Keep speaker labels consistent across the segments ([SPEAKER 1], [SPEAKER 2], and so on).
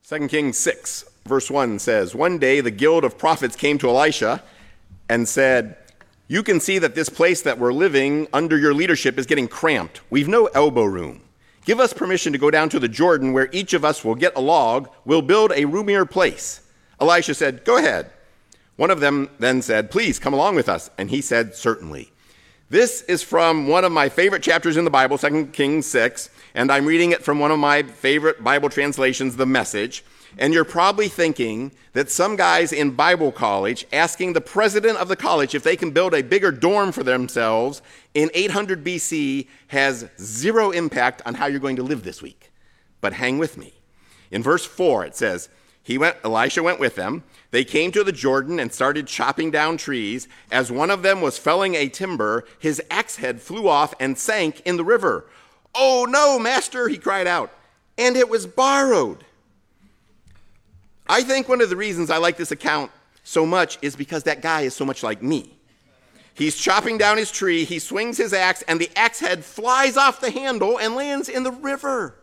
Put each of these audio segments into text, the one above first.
[SPEAKER 1] 2 Kings 6, verse 1 says, "One day the guild of prophets came to Elisha and said, 'You can see that this place that we're living under your leadership is getting cramped. We've no elbow room. Give us permission to go down to the Jordan where each of us will get a log. We'll build a roomier place.' Elisha said, 'Go ahead.' One of them then said, 'Please come along with us.' And he said, 'Certainly.'" This is from one of my favorite chapters in the Bible, 2 Kings 6, and I'm reading it from one of my favorite Bible translations, The Message. And you're probably thinking that some guys in Bible college asking the president of the college if they can build a bigger dorm for themselves in 800 BC has zero impact on how you're going to live this week. But hang with me. In verse 4, it says, Elisha went with them. They came to the Jordan and started chopping down trees. As one of them was felling a timber, his axe head flew off and sank in the river. "Oh no, master," he cried out, "and it was borrowed." I think one of the reasons I like this account so much is because that guy is so much like me. He's chopping down his tree, he swings his axe, and the axe head flies off the handle and lands in the river.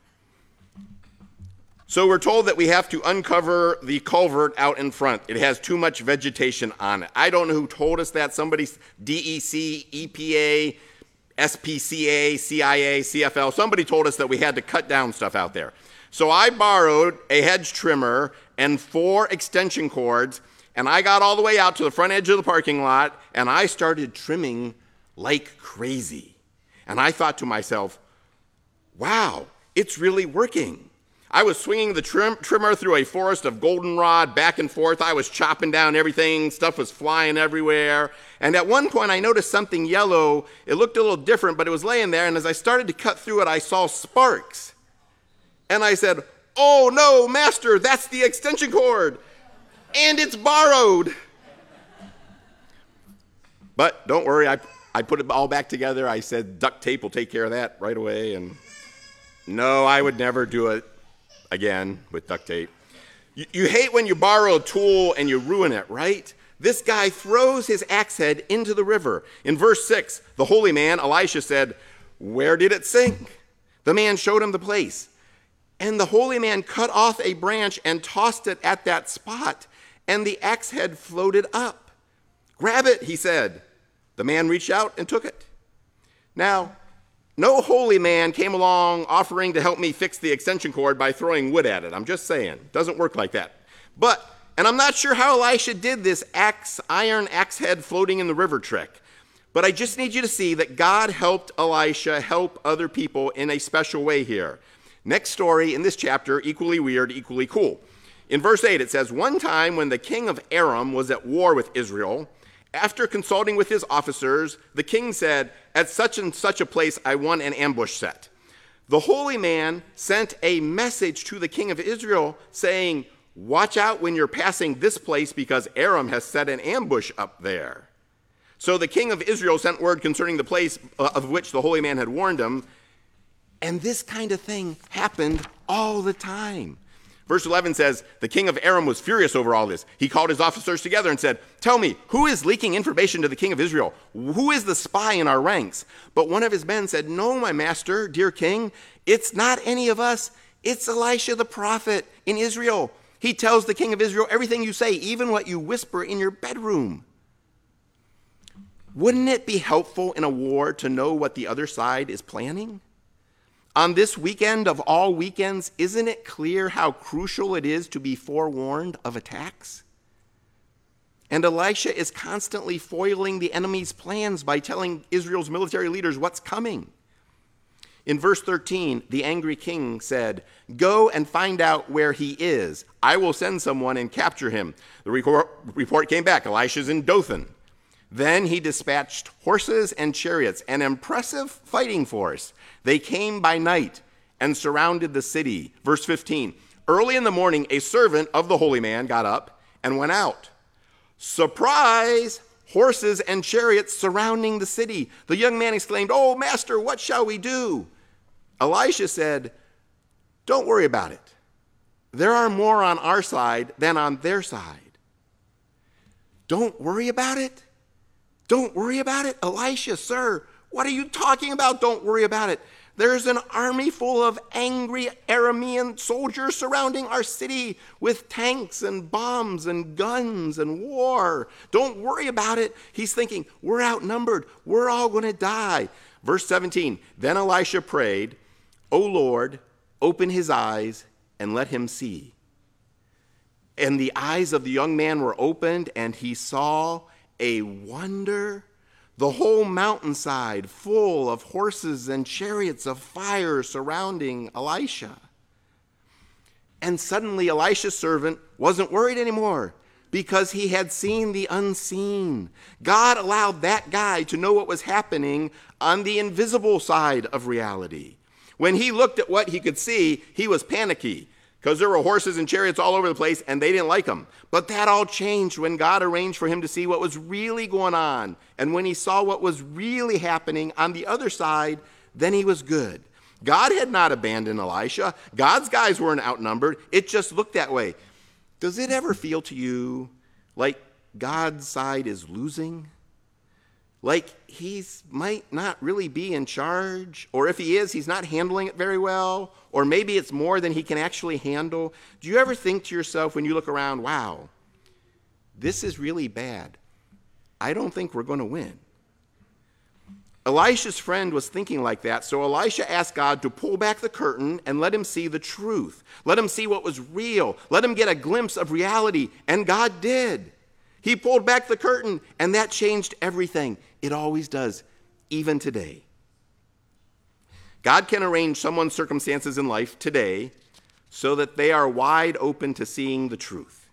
[SPEAKER 1] So we're told that we have to uncover the culvert out in front. It has too much vegetation on it. I don't know who told us that. Somebody, DEC, EPA, SPCA, CIA, CFL, somebody told us that we had to cut down stuff out there. So I borrowed a hedge trimmer and 4 extension cords, and I got all the way out to the front edge of the parking lot, and I started trimming like crazy. And I thought to myself, wow, it's really working. I was swinging the trimmer through a forest of goldenrod back and forth. I was chopping down everything. Stuff was flying everywhere. And at one point, I noticed something yellow. It looked a little different, but it was laying there. And as I started to cut through it, I saw sparks. And I said, "Oh no, master, that's the extension cord. And it's borrowed." But don't worry, I put it all back together. I said, duct tape will take care of that right away. And no, I would never do it again with duct tape. You hate when you borrow a tool and you ruin it, right? This guy throws his axe head into the river. In verse 6, the holy man, Elisha, said, "Where did it sink?" The man showed him the place. And the holy man cut off a branch and tossed it at that spot, and the axe head floated up. "Grab it," he said. The man reached out and took it. Now, no holy man came along offering to help me fix the extension cord by throwing wood at it. I'm just saying, it doesn't work like that. And I'm not sure how Elisha did this iron axe head floating in the river trick. But I just need you to see that God helped Elisha help other people in a special way here. Next story in this chapter, equally weird, equally cool. In verse 8, it says, "One time when the king of Aram was at war with Israel, after consulting with his officers, the king said, 'At such and such a place I want an ambush set.' The holy man sent a message to the king of Israel saying, 'Watch out when you're passing this place because Aram has set an ambush up there.' So the king of Israel sent word concerning the place of which the holy man had warned him. And this kind of thing happened all the time. Verse 11 says, the king of Aram was furious over all this. He called his officers together and said, 'Tell me, who is leaking information to the king of Israel? Who is the spy in our ranks?' But one of his men said, 'No, my master, dear king, it's not any of us. It's Elisha the prophet in Israel. He tells the king of Israel everything you say, even what you whisper in your bedroom.'" Wouldn't it be helpful in a war to know what the other side is planning? On this weekend of all weekends, isn't it clear how crucial it is to be forewarned of attacks? And Elisha is constantly foiling the enemy's plans by telling Israel's military leaders what's coming. In verse 13, the angry king said, "Go and find out where he is. I will send someone and capture him." The report came back. Elisha's in Dothan. Then he dispatched horses and chariots, an impressive fighting force. They came by night and surrounded the city. Verse 15, early in the morning, a servant of the holy man got up and went out. Surprise! Horses and chariots surrounding the city. The young man exclaimed, "Oh, master, what shall we do?" Elisha said, "Don't worry about it. There are more on our side than on their side." Don't worry about it? Don't worry about it? Elisha, sir, what are you talking about? Don't worry about it. There's an army full of angry Aramean soldiers surrounding our city with tanks and bombs and guns and war. Don't worry about it. He's thinking, we're outnumbered. We're all going to die. Verse 17, then Elisha prayed, O Lord, open his eyes and let him see. And the eyes of the young man were opened, and he saw a wonder. The whole mountainside full of horses and chariots of fire surrounding Elisha. And suddenly Elisha's servant wasn't worried anymore because he had seen the unseen. God allowed that guy to know what was happening on the invisible side of reality. When he looked at what he could see, he was panicky because there were horses and chariots all over the place and they didn't like him. But that all changed when God arranged for him to see what was really going on. And when he saw what was really happening on the other side, then he was good. God had not abandoned Elisha. God's guys weren't outnumbered. It just looked that way. Does it ever feel to you like God's side is losing? Like he might not really be in charge, or if he is, he's not handling it very well, or maybe it's more than he can actually handle. Do you ever think to yourself when you look around, wow, this is really bad. I don't think we're going to win. Elisha's friend was thinking like that, so Elisha asked God to pull back the curtain and let him see the truth. Let him see what was real. Let him get a glimpse of reality, and God did. He pulled back the curtain, and that changed everything. It always does, even today. God can arrange someone's circumstances in life today so that they are wide open to seeing the truth.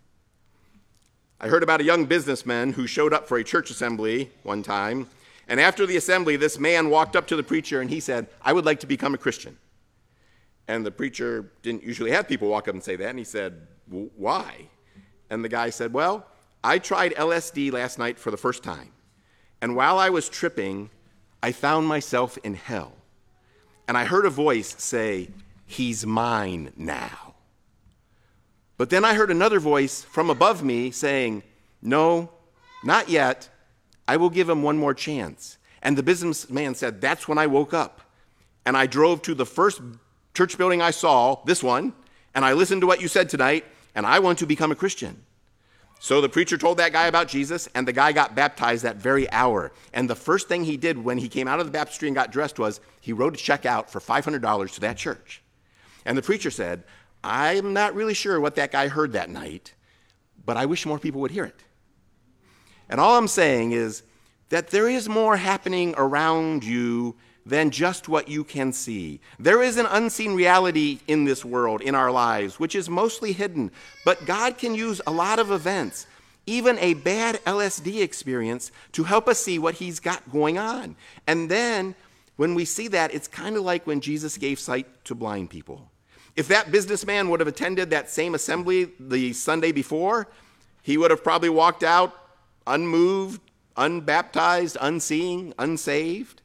[SPEAKER 1] I heard about a young businessman who showed up for a church assembly one time, and after the assembly, this man walked up to the preacher and he said, I would like to become a Christian. And the preacher didn't usually have people walk up and say that, and he said, why? And the guy said, well, I tried LSD last night for the first time, and while I was tripping, I found myself in hell. And I heard a voice say, he's mine now. But then I heard another voice from above me saying, no, not yet. I will give him one more chance. And the businessman said, that's when I woke up. And I drove to the first church building I saw, this one, and I listened to what you said tonight, and I want to become a Christian. So the preacher told that guy about Jesus, and the guy got baptized that very hour. And the first thing he did when he came out of the baptistry and got dressed was he wrote a check out for $500 to that church. And the preacher said, I'm not really sure what that guy heard that night, but I wish more people would hear it. And all I'm saying is that there is more happening around you than just what you can see. There is an unseen reality in this world, in our lives, which is mostly hidden. But God can use a lot of events, even a bad LSD experience, to help us see what he's got going on. And then when we see that, it's kind of like when Jesus gave sight to blind people. If that businessman would have attended that same assembly the Sunday before, he would have probably walked out unmoved, unbaptized, unseeing, unsaved.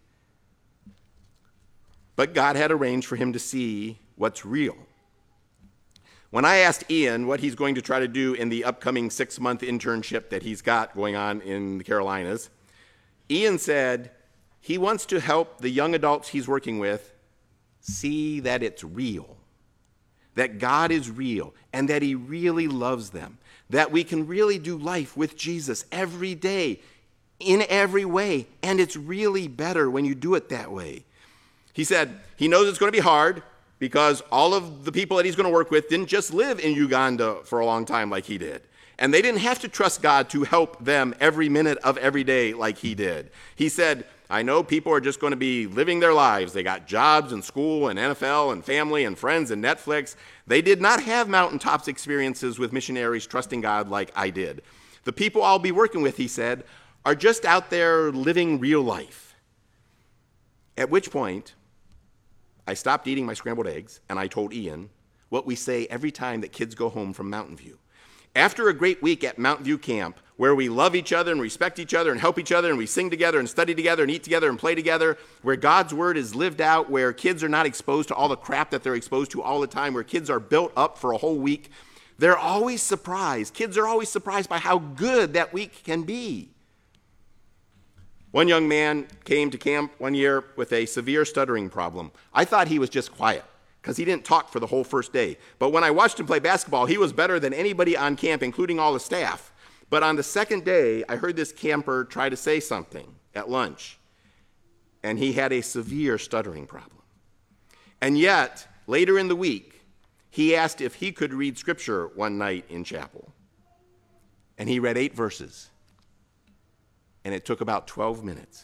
[SPEAKER 1] But God had arranged for him to see what's real. When I asked Ian what he's going to try to do in the upcoming 6-month internship that he's got going on in the Carolinas, Ian said he wants to help the young adults he's working with see that it's real, that God is real, and that he really loves them, that we can really do life with Jesus every day, in every way, and it's really better when you do it that way. He said he knows it's going to be hard because all of the people that he's going to work with didn't just live in Uganda for a long time like he did. And they didn't have to trust God to help them every minute of every day like he did. He said, I know people are just going to be living their lives. They got jobs and school and NFL and family and friends and Netflix. They did not have mountaintops experiences with missionaries trusting God like I did. The people I'll be working with, he said, are just out there living real life. At which point, I stopped eating my scrambled eggs, and I told Ian what we say every time that kids go home from Mountain View. After a great week at Mountain View Camp, where we love each other and respect each other and help each other and we sing together and study together and eat together and play together, where God's word is lived out, where kids are not exposed to all the crap that they're exposed to all the time, where kids are built up for a whole week, they're always surprised. Kids are always surprised by how good that week can be. One young man came to camp one year with a severe stuttering problem. I thought he was just quiet because he didn't talk for the whole first day. But when I watched him play basketball, he was better than anybody on camp, including all the staff. But on the second day, I heard this camper try to say something at lunch, and he had a severe stuttering problem. And yet, later in the week, he asked if he could read scripture one night in chapel. And he read 8 verses. And it took about 12 minutes.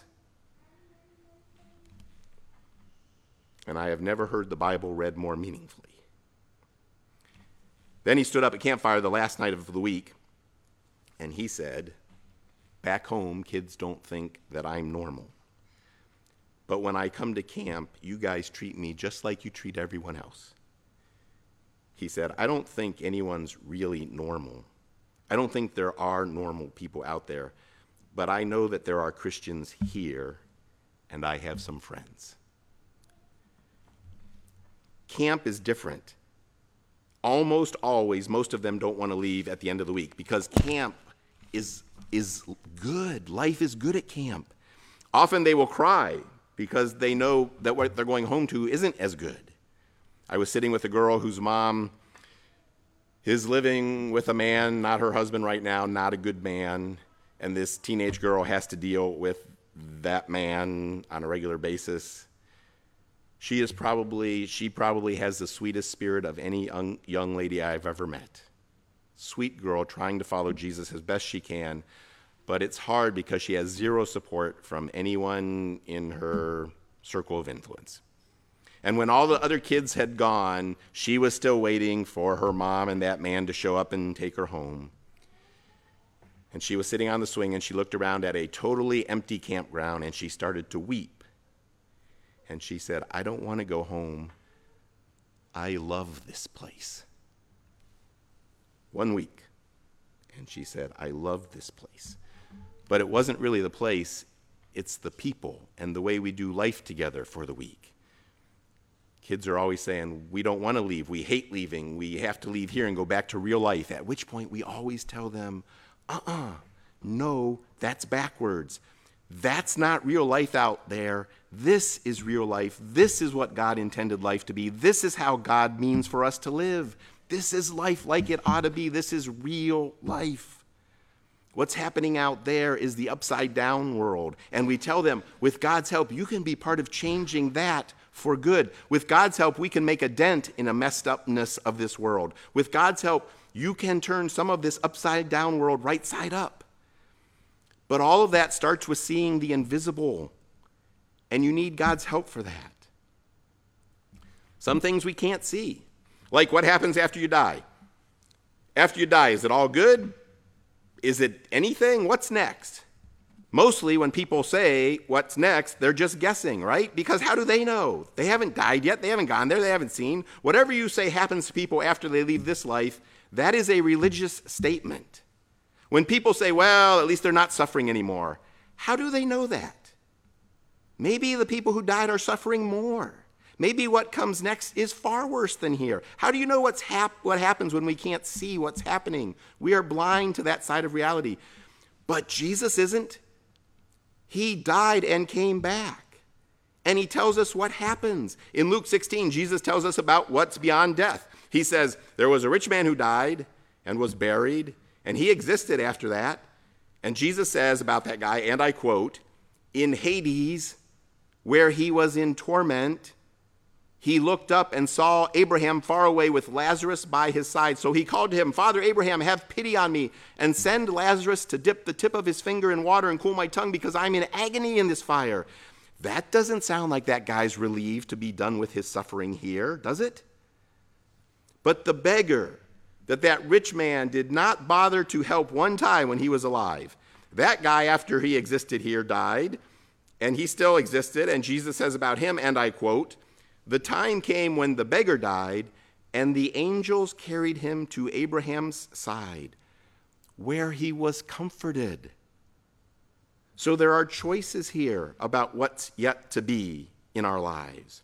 [SPEAKER 1] And I have never heard the Bible read more meaningfully. Then he stood up at campfire the last night of the week, and he said, "Back home, kids don't think that I'm normal. But when I come to camp, you guys treat me just like you treat everyone else." He said, "I don't think anyone's really normal. I don't think there are normal people out there. But I know that there are Christians here, and I have some friends." Camp is different. Almost always, most of them don't want to leave at the end of the week because camp is good. Life is good at camp. Often they will cry because they know that what they're going home to isn't as good. I was sitting with a girl whose mom is living with a man, not her husband right now, not a good man. And this teenage girl has to deal with that man on a regular basis. She probably has the sweetest spirit of any young lady I've ever met. Sweet girl trying to follow Jesus as best she can, but it's hard because she has zero support from anyone in her circle of influence. And when all the other kids had gone, she was still waiting for her mom and that man to show up and take her home. And she was sitting on the swing, and she looked around at a totally empty campground, and she started to weep. And she said, "I don't want to go home. I love this place." 1 week. And she said, "I love this place." But it wasn't really the place. It's the people and the way we do life together for the week. Kids are always saying, "We don't want to leave. We hate leaving. We have to leave here and go back to real life." At which point we always tell them, no, that's backwards. That's not real life out there. This is real life. This is what God intended life to be. This is how God means for us to live. This is life like it ought to be. This is real life. What's happening out there is the upside down world. And we tell them, with God's help, you can be part of changing that for good. With God's help, we can make a dent in a messed upness of this world. With God's help, you can turn some of this upside down world right side up. But all of that starts with seeing the invisible, and you need God's help for that. Some things we can't see, like what happens after you die. After you die, is it all good? Is it anything? What's next? Mostly when people say what's next, they're just guessing, right? Because how do they know? They haven't died yet. They haven't gone there. They haven't seen. Whatever you say happens to people after they leave this life, that is a religious statement. When people say, well, at least they're not suffering anymore, how do they know that? Maybe the people who died are suffering more. Maybe what comes next is far worse than here. How do you know what happens when we can't see what's happening? We are blind to that side of reality. But Jesus isn't. He died and came back. And he tells us what happens. In Luke 16, Jesus tells us about what's beyond death. He says, there was a rich man who died and was buried, and he existed after that. And Jesus says about that guy, and I quote, in Hades, where he was in torment, he looked up and saw Abraham far away with Lazarus by his side. So he called to him, Father Abraham, have pity on me and send Lazarus to dip the tip of his finger in water and cool my tongue because I'm in agony in this fire. That doesn't sound like that guy's relieved to be done with his suffering here, does it? But the beggar that rich man did not bother to help one time when he was alive. That guy, after he existed here, died, and he still existed. And Jesus says about him, and I quote, the time came when the beggar died, and the angels carried him to Abraham's side, where he was comforted. So there are choices here about what's yet to be in our lives.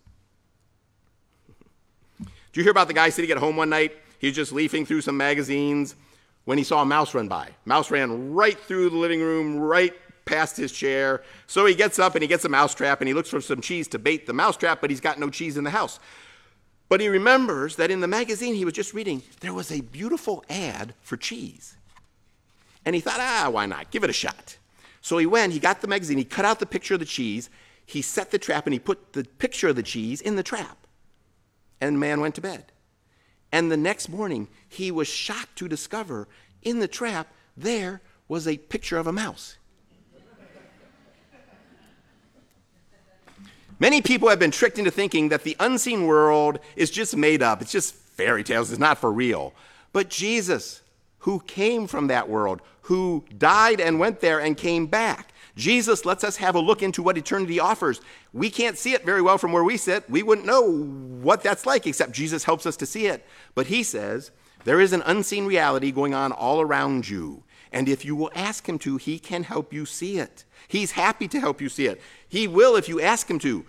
[SPEAKER 1] Did you hear about the guy sitting at home one night? He was just leafing through some magazines when he saw a mouse run by. Mouse ran right through the living room, right past his chair. So he gets up and he gets a mousetrap and he looks for some cheese to bait the mousetrap, but he's got no cheese in the house. But he remembers that in the magazine he was just reading, there was a beautiful ad for cheese. And he thought, why not? Give it a shot. So he went, he got the magazine, he cut out the picture of the cheese, he set the trap, and he put the picture of the cheese in the trap. And the man went to bed. And the next morning, he was shocked to discover in the trap there was a picture of a mouse. Many people have been tricked into thinking that the unseen world is just made up. It's just fairy tales. It's not for real. But Jesus, who came from that world, who died and went there and came back, Jesus lets us have a look into what eternity offers. We can't see it very well from where we sit. We wouldn't know what that's like, except Jesus helps us to see it. But he says, there is an unseen reality going on all around you. And if you will ask him to, he can help you see it. He's happy to help you see it. He will if you ask him to.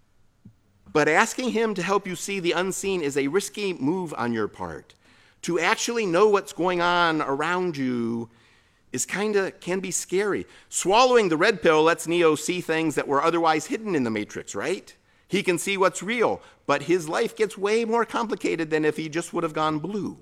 [SPEAKER 1] But asking him to help you see the unseen is a risky move on your part. To actually know what's going on around you can be scary. Swallowing the red pill lets Neo see things that were otherwise hidden in the Matrix, right? He can see what's real, but his life gets way more complicated than if he just would have gone blue.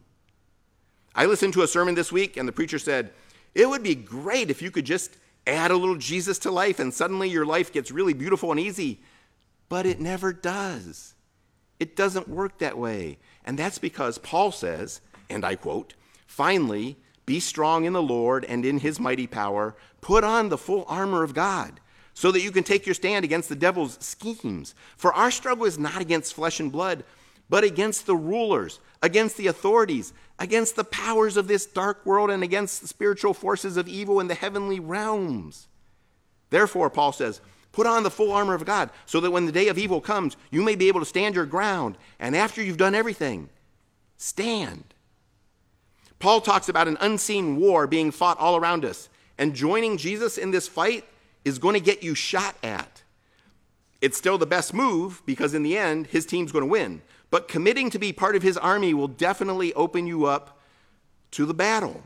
[SPEAKER 1] I listened to a sermon this week, and the preacher said, it would be great if you could just add a little Jesus to life, and suddenly your life gets really beautiful and easy. But it never does. It doesn't work that way. And that's because Paul says, and I quote, finally, be strong in the Lord and in his mighty power. Put on the full armor of God so that you can take your stand against the devil's schemes. For our struggle is not against flesh and blood, but against the rulers, against the authorities, against the powers of this dark world, and against the spiritual forces of evil in the heavenly realms. Therefore, Paul says, put on the full armor of God so that when the day of evil comes, you may be able to stand your ground. And after you've done everything, stand. Paul talks about an unseen war being fought all around us. And joining Jesus in this fight is going to get you shot at. It's still the best move because in the end, his team's going to win. But committing to be part of his army will definitely open you up to the battle.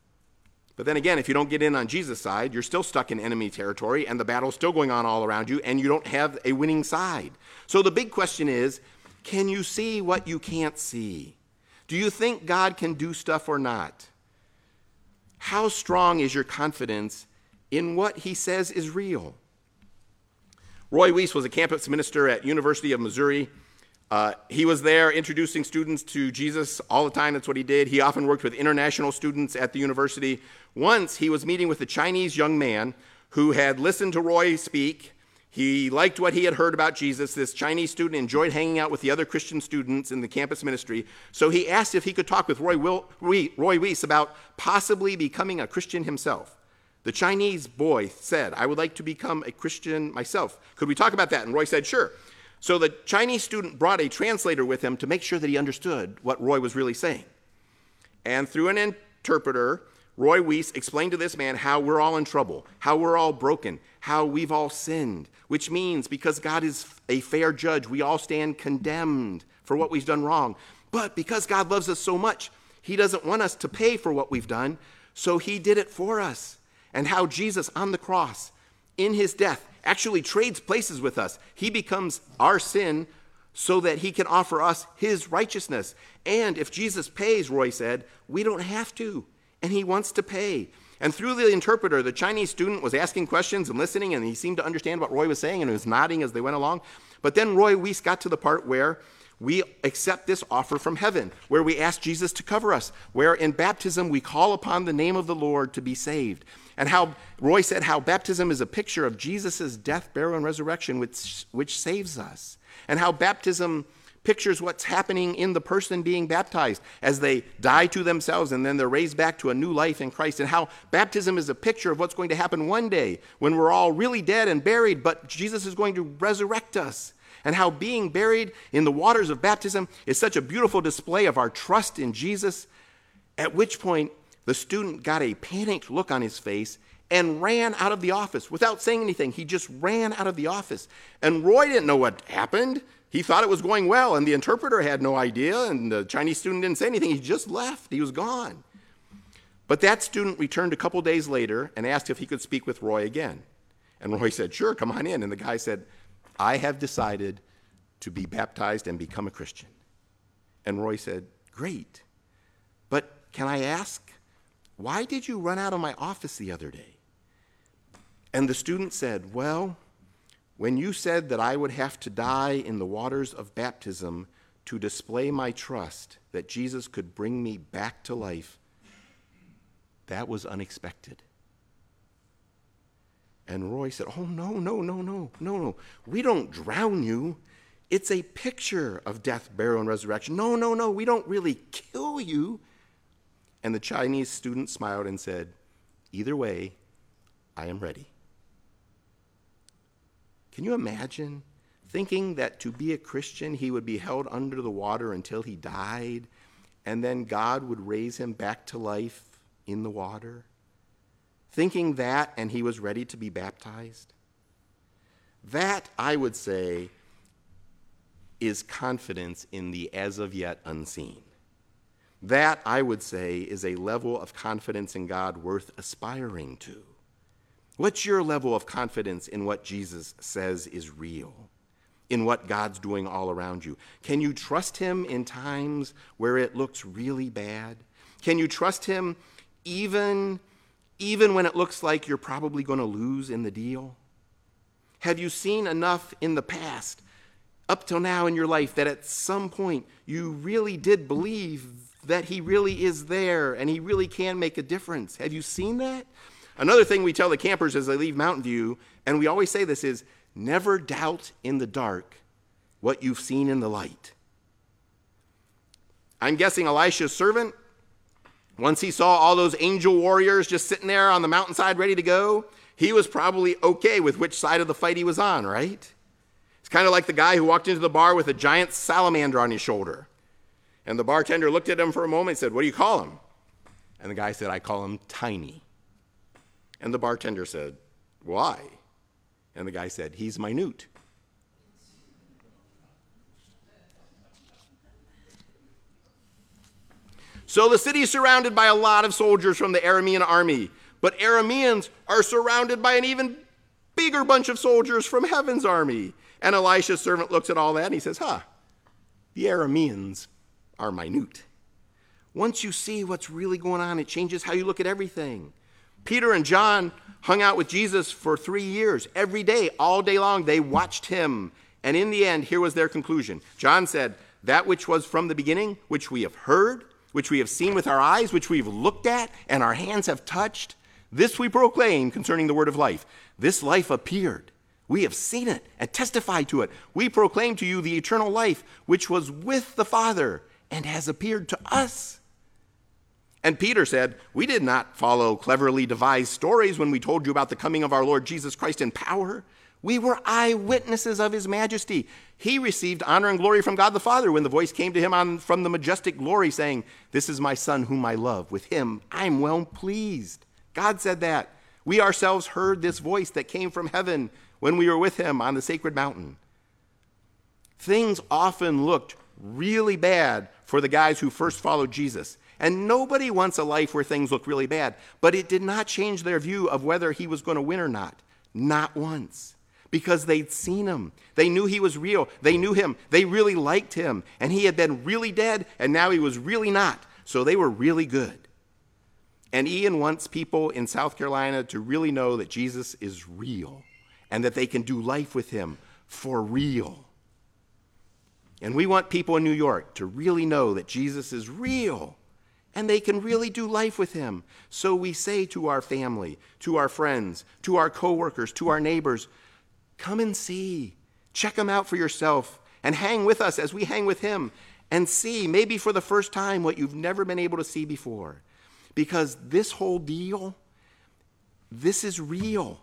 [SPEAKER 1] But then again, if you don't get in on Jesus' side, you're still stuck in enemy territory and the battle's still going on all around you and you don't have a winning side. So the big question is, can you see what you can't see? Do you think God can do stuff or not? How strong is your confidence in what he says is real? Roy Weiss was a campus minister at University of Missouri. He was there introducing students to Jesus all the time. That's what he did. He often worked with international students at the university. Once he was meeting with a Chinese young man who had listened to Roy speak. He liked what he had heard about Jesus. This Chinese student enjoyed hanging out with the other Christian students in the campus ministry. So he asked if he could talk with Roy Weiss about possibly becoming a Christian himself. The Chinese boy said, I would like to become a Christian myself. Could we talk about that? And Roy said, sure. So the Chinese student brought a translator with him to make sure that he understood what Roy was really saying. And through an interpreter, Roy Weiss explained to this man how we're all in trouble, how we're all broken, how we've all sinned, which means because God is a fair judge, we all stand condemned for what we've done wrong. But because God loves us so much, he doesn't want us to pay for what we've done, so he did it for us. And how Jesus on the cross, in his death, actually trades places with us. He becomes our sin so that he can offer us his righteousness. And if Jesus pays, Roy said, we don't have to. And he wants to pay. And through the interpreter, the Chinese student was asking questions and listening, and he seemed to understand what Roy was saying, and he was nodding as they went along. But then Roy Weiss got to the part where we accept this offer from heaven, where we ask Jesus to cover us, where in baptism we call upon the name of the Lord to be saved. And how Roy said how baptism is a picture of Jesus' death, burial, and resurrection, which saves us. And how baptism pictures what's happening in the person being baptized as they die to themselves and then they're raised back to a new life in Christ. And how baptism is a picture of what's going to happen one day when we're all really dead and buried, but Jesus is going to resurrect us. And how being buried in the waters of baptism is such a beautiful display of our trust in Jesus, at which point the student got a panicked look on his face and ran out of the office without saying anything. He just ran out of the office. And Roy didn't know what happened. He thought it was going well, and the interpreter had no idea, and the Chinese student didn't say anything. He just left. He was gone. But that student returned a couple days later and asked if he could speak with Roy again. And Roy said, sure, come on in. And the guy said, I have decided to be baptized and become a Christian. And Roy said, great. But can I ask, why did you run out of my office the other day? And the student said, well, when you said that I would have to die in the waters of baptism to display my trust that Jesus could bring me back to life, that was unexpected. And Roy said, oh, no. We don't drown you. It's a picture of death, burial, and resurrection. No, we don't really kill you. And the Chinese student smiled and said, either way, I am ready. Can you imagine thinking that to be a Christian, he would be held under the water until he died, and then God would raise him back to life in the water? Thinking that, and he was ready to be baptized? That, I would say, is confidence in the as of yet unseen. That, I would say, is a level of confidence in God worth aspiring to. What's your level of confidence in what Jesus says is real, in what God's doing all around you? Can you trust him in times where it looks really bad? Can you trust him even when it looks like you're probably going to lose in the deal? Have you seen enough in the past, up till now in your life, that at some point you really did believe that he really is there and he really can make a difference? Have you seen that? Another thing we tell the campers as they leave Mountain View, and we always say this, is never doubt in the dark what you've seen in the light. I'm guessing Elisha's servant, once he saw all those angel warriors just sitting there on the mountainside ready to go, he was probably okay with which side of the fight he was on, right? It's kind of like the guy who walked into the bar with a giant salamander on his shoulder. And the bartender looked at him for a moment and said, what do you call him? And the guy said, I call him Tiny. And the bartender said, why? And the guy said, he's minute. So the city is surrounded by a lot of soldiers from the Aramean army, but Arameans are surrounded by an even bigger bunch of soldiers from heaven's army. And Elisha's servant looks at all that and he says, the Arameans are minute. Once you see what's really going on, it changes how you look at everything. Peter and John hung out with Jesus for 3 years. Every day, all day long, they watched him. And in the end, here was their conclusion. John said, that which was from the beginning, which we have heard, which we have seen with our eyes, which we've looked at, and our hands have touched, this we proclaim concerning the word of life. This life appeared. We have seen it and testified to it. We proclaim to you the eternal life, which was with the Father and has appeared to us. And Peter said, we did not follow cleverly devised stories when we told you about the coming of our Lord Jesus Christ in power. We were eyewitnesses of his majesty. He received honor and glory from God the Father when the voice came to him from the majestic glory saying, this is my son whom I love. With him I'm well pleased. God said that. We ourselves heard this voice that came from heaven when we were with him on the sacred mountain. Things often looked really bad for the guys who first followed Jesus. And nobody wants a life where things look really bad. But it did not change their view of whether he was going to win or not. Not once. Because they'd seen him. They knew he was real. They knew him. They really liked him. And he had been really dead, and now he was really not. So they were really good. And Ian wants people in South Carolina to really know that Jesus is real and that they can do life with him for real. And we want people in New York to really know that Jesus is real and they can really do life with him. So we say to our family, to our friends, to our coworkers, to our neighbors, come and see. Check him out for yourself and hang with us as we hang with him and see, maybe for the first time, what you've never been able to see before. Because this whole deal, this is real.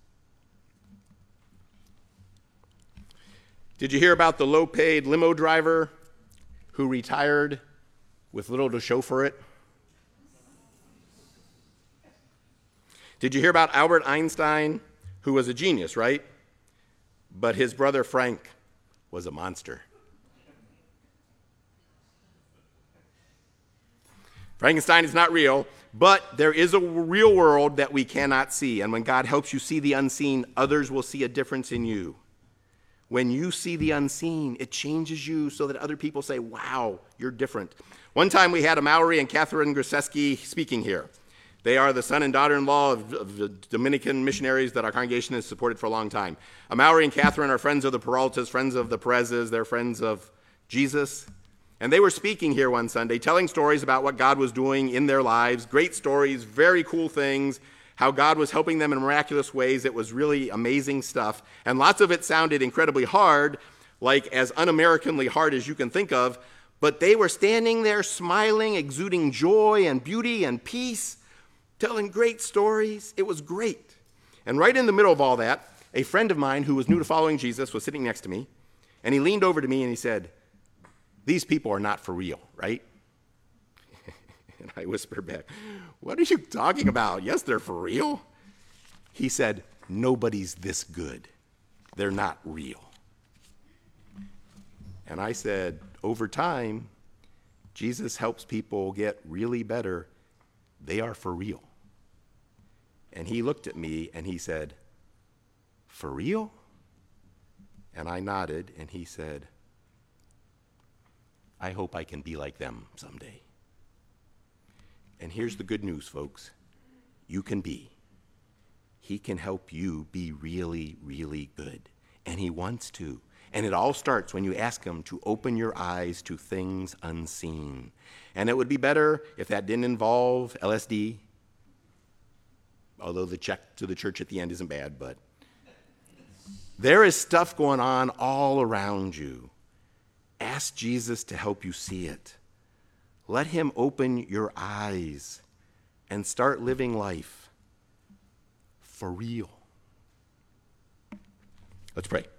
[SPEAKER 1] Did you hear about the low-paid limo driver who retired with little to show for it? Did you hear about Albert Einstein, who was a genius, right? But his brother Frank was a monster. Frankenstein is not real, But there is a real world that we cannot see. And when God helps you see the unseen, others will see a difference in you. When you see the unseen, it changes you so that other people say, wow, you're different. One time we had a Mallory and Catherine Grzeski speaking here. They are the son and daughter-in-law of the Dominican missionaries that our congregation has supported for a long time. Mallory and Catherine are friends of the Peraltas, friends of the Perezes. They're friends of Jesus. And they were speaking here one Sunday, telling stories about what God was doing in their lives. Great stories, very cool things, how God was helping them in miraculous ways. It was really amazing stuff. And lots of it sounded incredibly hard, like as un-Americanly hard as you can think of. But they were standing there smiling, exuding joy and beauty and peace, telling great stories. It was great. And right in the middle of all that, a friend of mine who was new to following Jesus was sitting next to me, and he leaned over to me and he said, "These people are not for real, right?" And I whispered back, "What are you talking about? Yes, they're for real." He said, "Nobody's this good. They're not real." And I said, over time, Jesus helps people get really better. They are for real. And he looked at me and he said, "For real?" And I nodded and he said, "I hope I can be like them someday." And here's the good news, folks. You can be. He can help you be really, really good. And he wants to. And it all starts when you ask him to open your eyes to things unseen. And it would be better if that didn't involve LSD, although the check to the church at the end isn't bad, but there is stuff going on all around you. Ask Jesus to help you see it. Let him open your eyes and start living life for real. Let's pray.